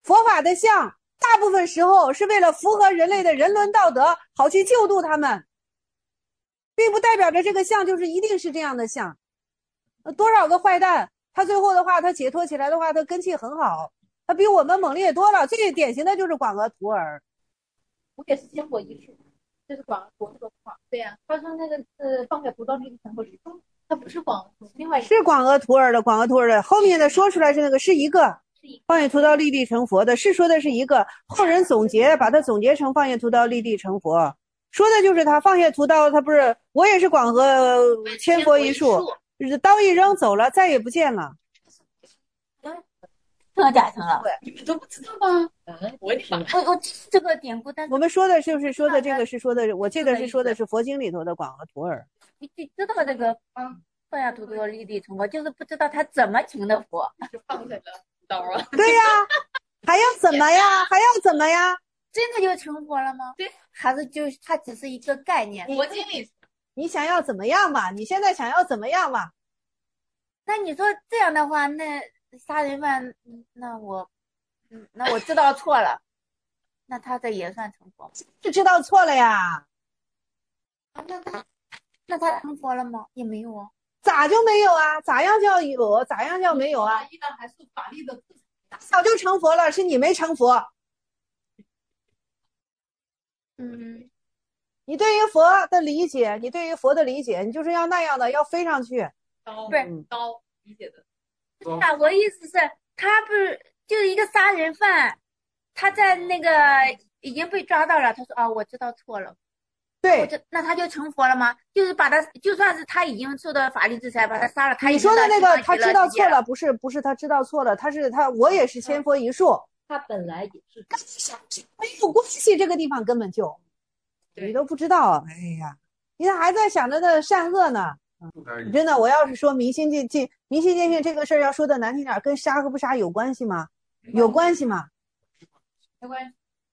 佛法的相，大部分时候是为了符合人类的人伦道德，好去救度他们，并不代表着这个相就是一定是这样的相。多少个坏蛋，他最后的话，他解脱起来的话，他根气很好，他比我们猛烈多了。最典型的就是广额徒儿。 我也是仙佛一术，这是广额徒儿的话，对呀、他说那个是放下屠刀立地成佛是中，他不是广额徒，另外是广额徒儿的，广额徒儿的后面的说出来是那个是一个放下屠刀立地成佛的，是说的是一个后人总结，把它总结成放下屠刀立地成佛，说的就是他放下屠刀，他不是我也是广额千佛一术，刀一扔走了，再也不见了。 这假成了， 你们都不知道吗？我也把我这个典故，但是我们说的就是说的这个是说的，我记得是说的是佛经里头的广额徒儿。 你知道这个放下屠刀立地成佛，就是不知道他怎么成的佛。 就放下了刀啊。 对呀，还要怎么呀？还要怎么呀？ 真的就成佛了吗？ 对， 还是就是它只是一个概念？ 佛经里， 你想要怎么样嘛？你现在想要怎么样嘛？ 那你说这样的话，那杀人犯，那我知道错了，那他这也算成佛吗？ 是知道错了呀？ 那他成佛了吗？也没有啊。 咋就没有啊？咋样叫有？咋样叫没有啊？ 依然还是法律的自产。 早就成佛了，是你没成佛。你对于佛的理解，你对于佛的理解，你就是要那样的，要飞上去。 刀对刀理解的。 是啊，我的意思是，他不是就是一个杀人犯，他在那个已经被抓到了，他说啊，我知道错了。 对， 那他就成佛了吗？就是把他，就算是他已经受到法律制裁，把他杀了，他你说的那个他知道错了，不是他知道错了，我也是千佛一术， 他本来也是跟没有关系，这个地方根本就你都不知道。哎呀，你还在想着那善恶呢。真的，我要是说明心见性这个事儿，要说的难听点，跟杀和不杀有关系吗？有关系吗？ 没关系。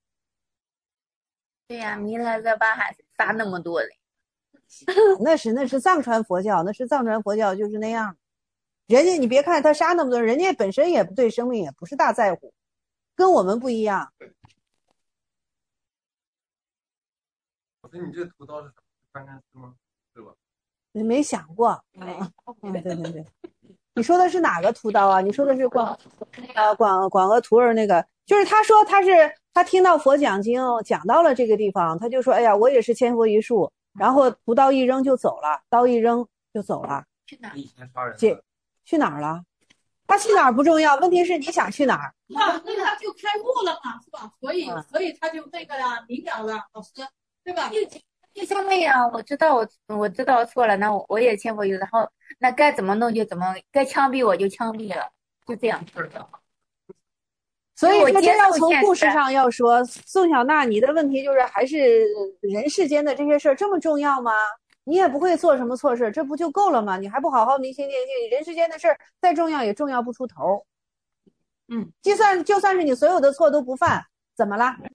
对呀，弥勒这巴还杀那么多人。 那是藏传佛教，就是那样。人家你别看他杀那么多人，人家本身也对生命也不是大在乎，跟我们不一样。 老师，你这屠刀是干干丝吗？对吧？ 你没想过。对，你说的是哪个屠刀啊？你说的是广额徒儿那个，就是他说他听到佛讲经讲到了这个地方，他就说哎呀，我也是千佛一术，然后屠刀一扔就走了，刀一扔就走了。 去哪儿？ 以前杀人。 去哪儿了？他去哪儿不重要，问题是你想去哪儿？ 那他就开悟了嘛，是吧？所以他就那个了，明了了，老师，对吧？ 就像那样，我知道我知道错了，那我也千佛一术，然后那该怎么弄就怎么，该枪毙我就枪毙了，就这样式的。 所以说，这要从故事上要说，宋小娜，你的问题就是还是人世间的这些事儿这么重要吗？你也不会做什么错事，这不就够了吗？你还不好好明心见性，人世间的事儿再重要也重要不出头。就算是你所有的错都不犯，怎么了？